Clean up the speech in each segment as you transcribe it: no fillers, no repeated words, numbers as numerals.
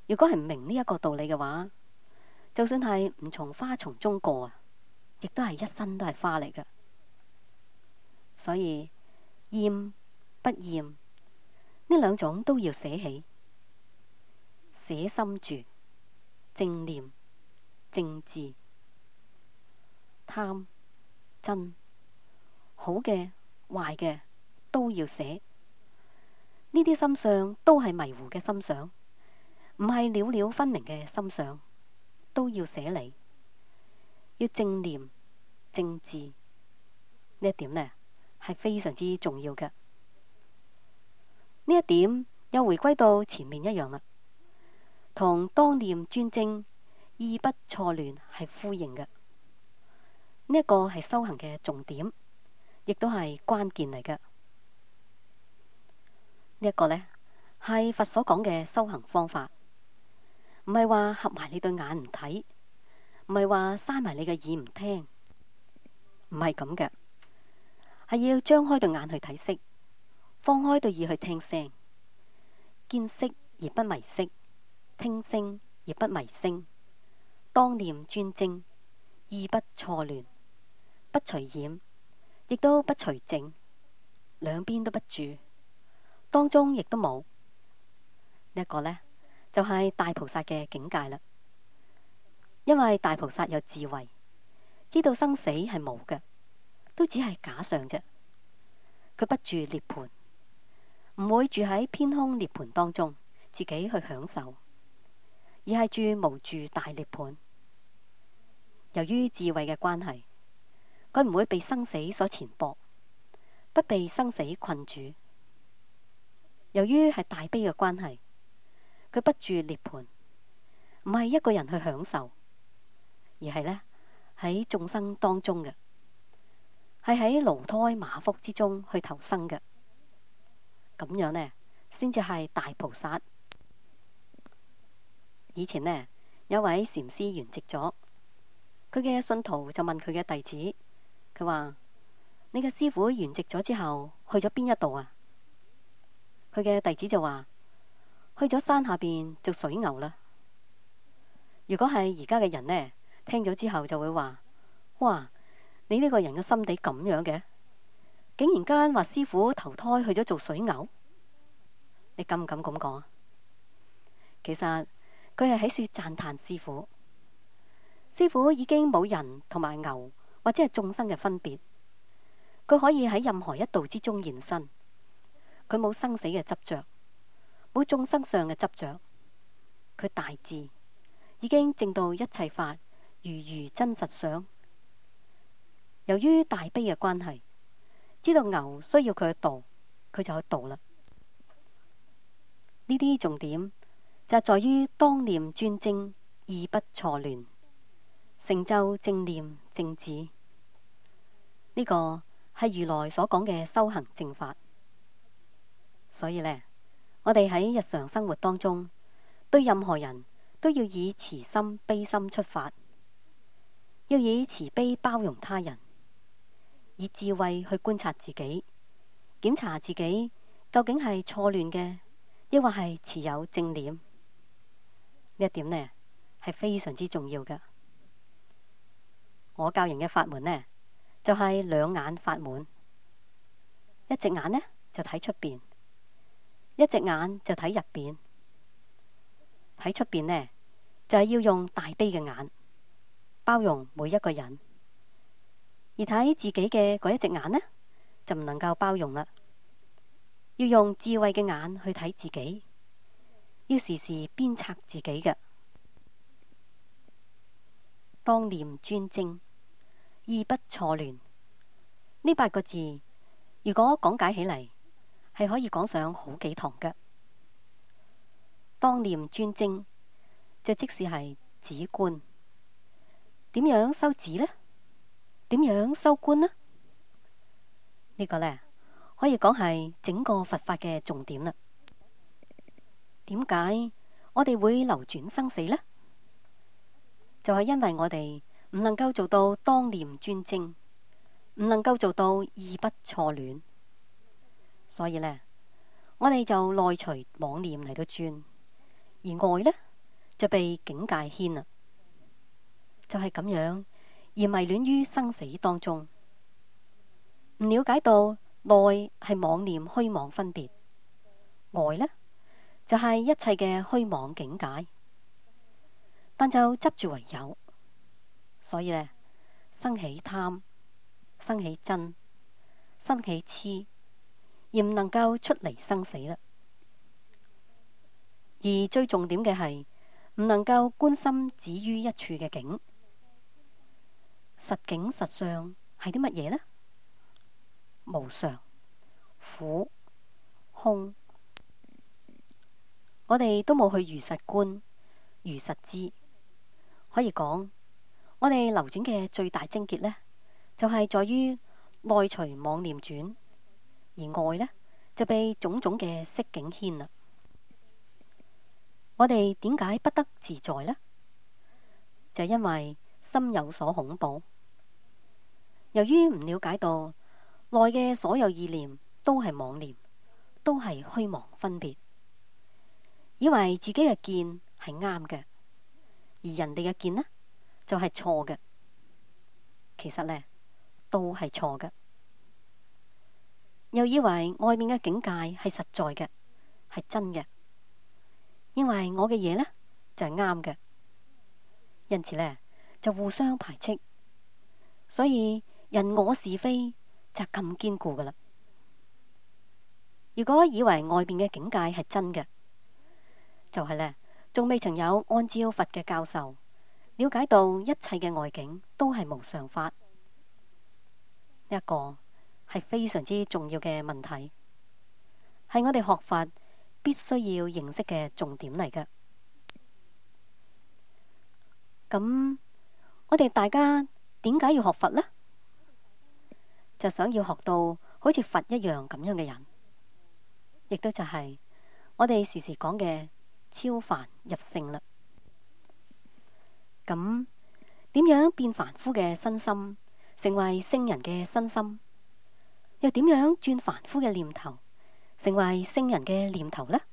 如果係唔明呢一個道理嘅話，就算係唔從花叢中過啊，亦都係一身都係花嚟嘅。所以厭不厭呢兩種都要捨棄，捨心住，正念正智，貪嗔好嘅壞嘅都要捨。呢啲心相都係迷糊嘅心相，唔係了了分明嘅心相，都要捨離。要正念正智呢一點呢，係非常之重要嘅。呢一點又回歸到前面一樣啦，同當念專精，意不錯亂係呼應嘅。呢一個係修行嘅重點，亦都係關鍵嚟嘅。呢一個呢，係佛所講嘅修行方法，唔係話合埋你對眼唔睇，唔係話閂埋你嘅耳唔聽，唔係咁嘅，係要張開對眼去睇色，放開對耳去聽聲，見色而不迷色，聽聲而不迷聲，當念專精，意不錯亂，不隨染，亦都不隨淨，兩邊都不住，當中亦都冇。呢一個呢，就係大菩薩嘅境界啦。因為大菩薩有智慧，知道生死係冇嘅，都只係假象啫。佢不住涅槃，唔會住喺偏空涅槃當中，自己去享受，而係住無住大涅槃。由於智慧嘅關係，佢唔會被生死所纏縛，不被生死困住。由於係大悲嘅關係，佢不住涅槃，唔係一個人去享受，而係呢喺眾生當中嘅，係喺奴胎馬腹之中去投生嘅。咁樣呢，先至係大菩薩。以前呢，有位禪師圓寂咗，佢嘅信徒就問佢嘅弟子，佢話：你嘅師父圓寂咗之後去咗邊一度啊？佢嘅弟子就話：去咗山下邊做水牛啦。如果係而家嘅人呢，聽咗之後就會話：哇，你呢個人嘅心地咁樣嘅，竟然間話師父投胎去咗做水牛，你敢唔敢咁講？其實佢係喺說讚歎師父。師父已經冇人同埋牛或者係眾生嘅分別，佢可以喺任何一道之中現身。佢冇生死嘅執着，冇眾生相嘅執着，佢大智，已經證到一切法如如真實相。由於大悲嘅關係，知道牛需要佢去度，佢就去度啦。呢啲重點就係在於當念專精，意不錯亂，成就正念正智。呢個係如來所講嘅修行正法。所以呢，我哋喺日常生活當中，對任何人都要以慈心悲心出發，要以慈悲包容他人，以智慧去觀察自己，檢查自己究竟係錯亂嘅，抑或係持有正念。呢一點呢，係非常之重要嘅。我教人嘅法門呢，就係兩眼法門，一隻眼呢，就睇出邊，一隻眼就睇入邊。睇出邊呢，就係要用大悲嘅眼包容每一個人，而睇自己嘅嗰一隻眼呢，就唔能夠包容啦。要用智慧嘅眼去睇自己，要時時鞭策自己嘅。當念專精，意不錯亂。呢8個字，如果講解起嚟，係可以講上好幾堂嘅。當念專精，就即使係止觀。點樣修止呢？點樣修觀呢？呢個呢，可以講係整個佛法嘅重點啦。點解我哋會流轉生死呢？就係因為我哋唔能夠做到當念專精，唔能夠做到意不錯亂，所以呢，我哋就內隨妄念嚟到轉，而外呢， 就被境界牽啦，就係咁樣而迷戀於生死當中，唔了解到內係妄念虛妄分別，外呢，就係一切嘅虛妄境界，但就執住為有，所以呢，生起貪，生起瞋，生起痴，而唔能夠出離生死啦。而最重點嘅係唔能夠觀心止於一處嘅境，實境實相係啲乜嘢呢？無常、苦、空，我哋都冇去如實觀、如實知。可以講，我哋流轉嘅最大症結呢，就係在於內隨妄念轉，而外呢，就被種種嘅色境牽啦。我哋點解不得自在呢？就因為心有所恐怖，由於唔了解到內嘅所有意念都係妄念，都係虛妄分別，以為自己嘅見係啱嘅，而人哋嘅見呢就係錯嘅。其實呢都係錯嘅，又以為外面嘅境界係實在嘅，係真嘅。因為我嘅嘢呢，就係啱嘅，因此呢，就互相排斥，所以人我是非就咁堅固噶啦。如果以為外面嘅境界係真嘅，就係呢，仲未曾有按照佛嘅教授了解到一切嘅外境都係無常法，呢一個係非常之重要嘅問題，係我哋學法必須要認識嘅重點嚟嘅。咁我哋大家點解要學佛呢？就想要學到好似佛一樣咁樣嘅人，亦都就係我哋時時講嘅超凡入聖啦。咁點樣變凡夫嘅身心成為聖人嘅身心？又點樣轉凡夫嘅念頭成為聖人嘅念頭呢？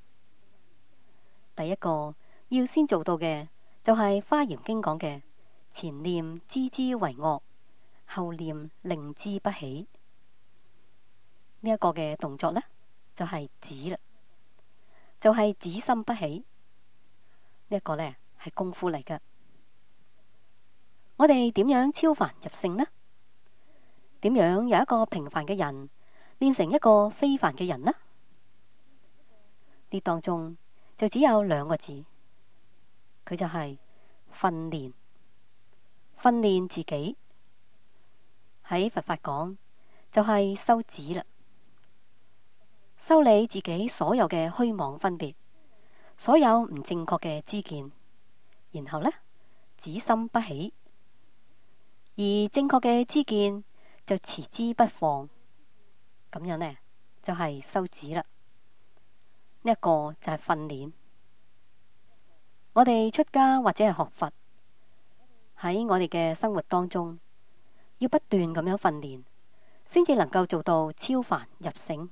第一個要先做到嘅就係《華嚴經》講嘅前念知之為惡，後念令之不起。呢一個嘅動作呢，就係止啦，就係止心不起。呢一個呢，係功夫嚟㗎。我哋點樣超凡入聖呢？點樣由一個平凡嘅人變成一個非凡嘅人呢？呢當中就只有兩個字，佢就係訓練。訓練自己，喺佛法講就係修止啦，修理自己所有嘅虛妄分別，所有唔正確嘅知見，然後呢，止心不起，而正確嘅知見就持之不放，咁樣呢，就係修止啦。呢一個就係訓練。我哋出家或者係學佛，喺我哋嘅生活當中，要不斷咁樣訓練，先至能夠做到超凡入聖。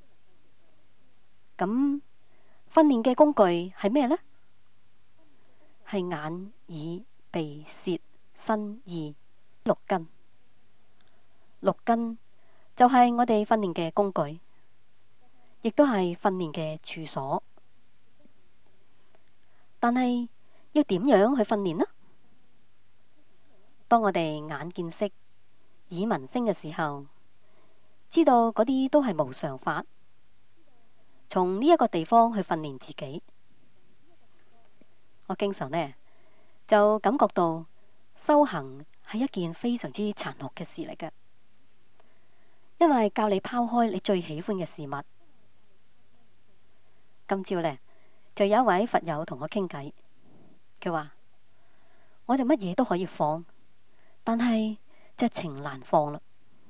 咁訓練嘅工具係咩呢？係眼、耳、鼻、舌、身、意六根。六根就係我哋訓練嘅工具，亦都係訓練嘅處所。但係要點樣去訓練呢？當我哋眼見色、耳聞聲嘅時候，知道嗰啲都係無常法，從呢一個地方去訓練自己。我經常呢，就感覺到修行係一件非常之殘酷嘅事嚟嘅，因為教你拋開你最喜歡嘅事物。今朝呢，就有一位佛友同我傾偈，佢話我就乜嘢都可以放，但係就情難放啦。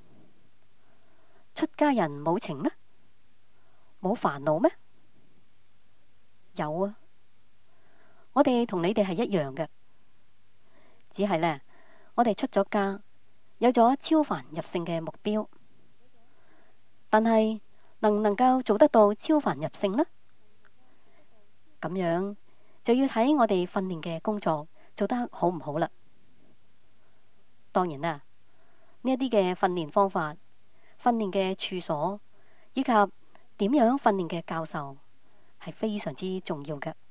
出家人冇情咩？冇煩惱咩？有啊，我哋同你哋係一樣嘅，只係呢，我哋出咗家，有咗超凡入聖嘅目標，但係能唔能夠做得到超凡入聖呢？咁樣就要睇我哋訓練嘅工作做得好唔好啦。當然啦，呢一啲嘅訓練方法、訓練嘅處所以及點樣訓練嘅教授係非常之重要嘅。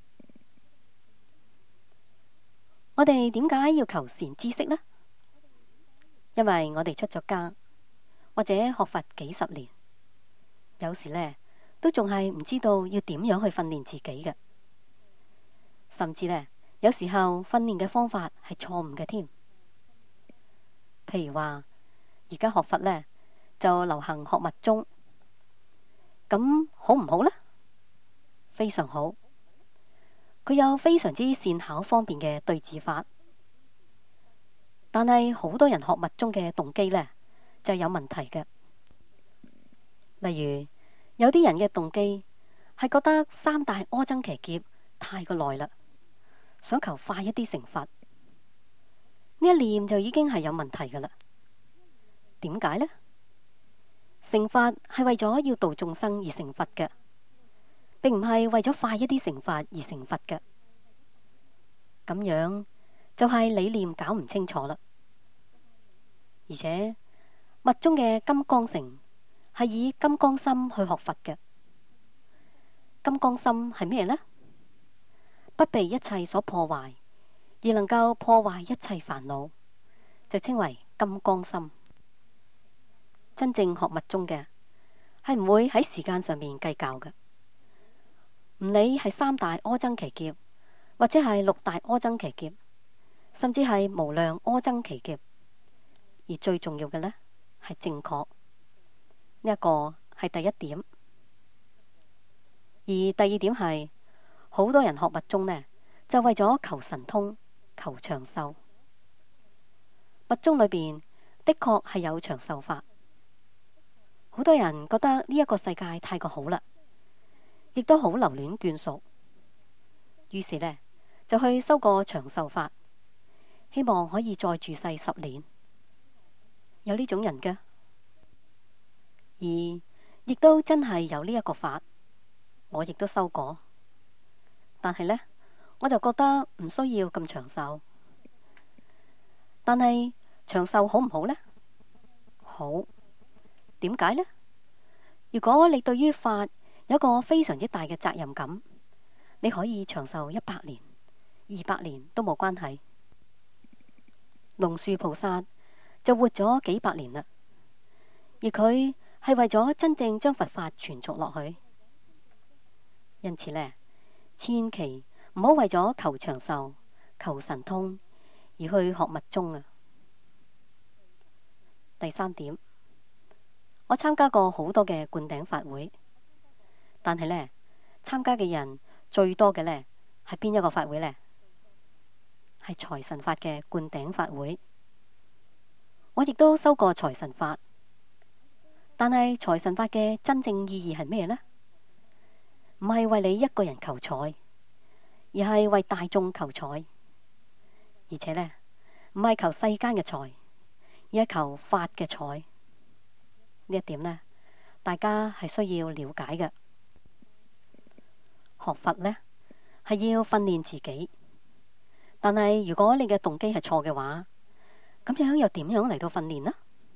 我哋點解要求善知識呢？因為我哋出咗家或者學佛幾十年，有時呢都仲係唔知道要點樣去訓練自己嘅，甚至呢有時候訓練嘅方法係錯誤嘅添。譬如話而家學佛呢就流行學密宗，咁好唔好呢？非常好，佢有非常之善巧方便嘅對治法。但係好多人學密宗嘅動機呢就有問題嘅。例如有啲人嘅動機係覺得三大阿僧祇劫太過耐啦，想求快一啲成佛，呢一念就已經係有問題噶啦。點解呢？成佛係為咗要度眾生而成佛嘅，並唔係為咗快一啲成佛而成佛嘅。咁樣就係理念搞唔清楚啦。而且密宗嘅金剛乘係以金剛心去學佛嘅。金剛心係咩呢？不被一切所破壞，而能夠破壞一切煩惱，就稱為金剛心。真正學密宗嘅係唔會喺時間上面計較嘅，唔理係三大阿僧祇劫，或者係六大阿僧祇劫，甚至係無量阿僧祇劫。而最重要嘅呢係正確，呢一個係第一點。而第二點係好多人學密宗呢，就為咗求神通、求長壽。密宗裏邊的確係有長壽法，好多人覺得呢一個世界太過好啦，亦都好留戀眷屬，於是呢，就去修個長壽法，希望可以再住世10年。有呢種人嘅，而亦都真係有呢一個法，我亦都修過。但係呢，我就覺得唔需要咁長壽。但係長壽好唔好呢？好。點解呢？如果你對於法有個非常之大嘅責任感，你可以長壽100年、200年都冇關係。龍樹菩薩就活咗幾百年啦，而佢係為咗真正將佛法傳續落去。因此呢，千祈唔好為咗求長壽、求神通而去學密宗啊。第三點，我參加過好多嘅灌頂法會，但係呢，參加嘅人最多嘅呢係邊一個法會呢？係財神法嘅灌頂法會。我亦都修過財神法，但係財神法嘅真正意義係咩呢？唔係為你一個人求財，而係為大眾求財。而且呢，唔係求世間嘅財，而係求法嘅財。呢一點呢，大家係需要了解嘅。學佛呢，係要訓練自己，但係如果你嘅動機係錯嘅話，咁樣又點樣嚟到訓練呢？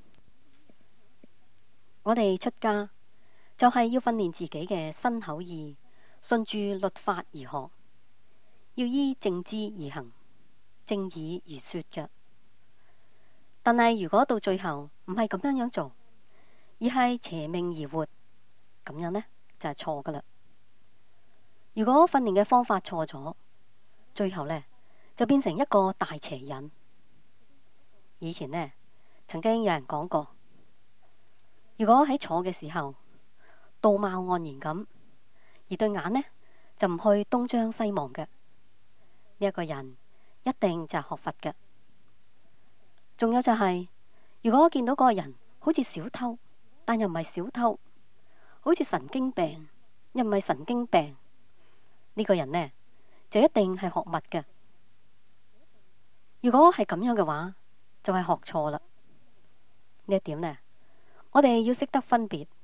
我哋出家就係要訓練自己嘅身口意，順住律法而學，要依正知而行，正義而說嘅。但係如果到最後唔係咁樣做，而係邪命而活，咁樣呢就係錯噶啦。如果訓練嘅方法錯咗，最後呢就變成一個大邪癮。以前呢，曾經有人講過，如果喺坐嘅時候道貌岸然咁，而對眼呢就唔去東張西望嘅，呢一個人一定就係學佛嘅。仲有就係，如果見到嗰個人好似小偷，但又唔係小偷，好似神經病又唔係神經病，呢個人呢就一定係學密嘅。如果係咁樣嘅話，就係學錯啦。呢一點呢，我哋要識得分別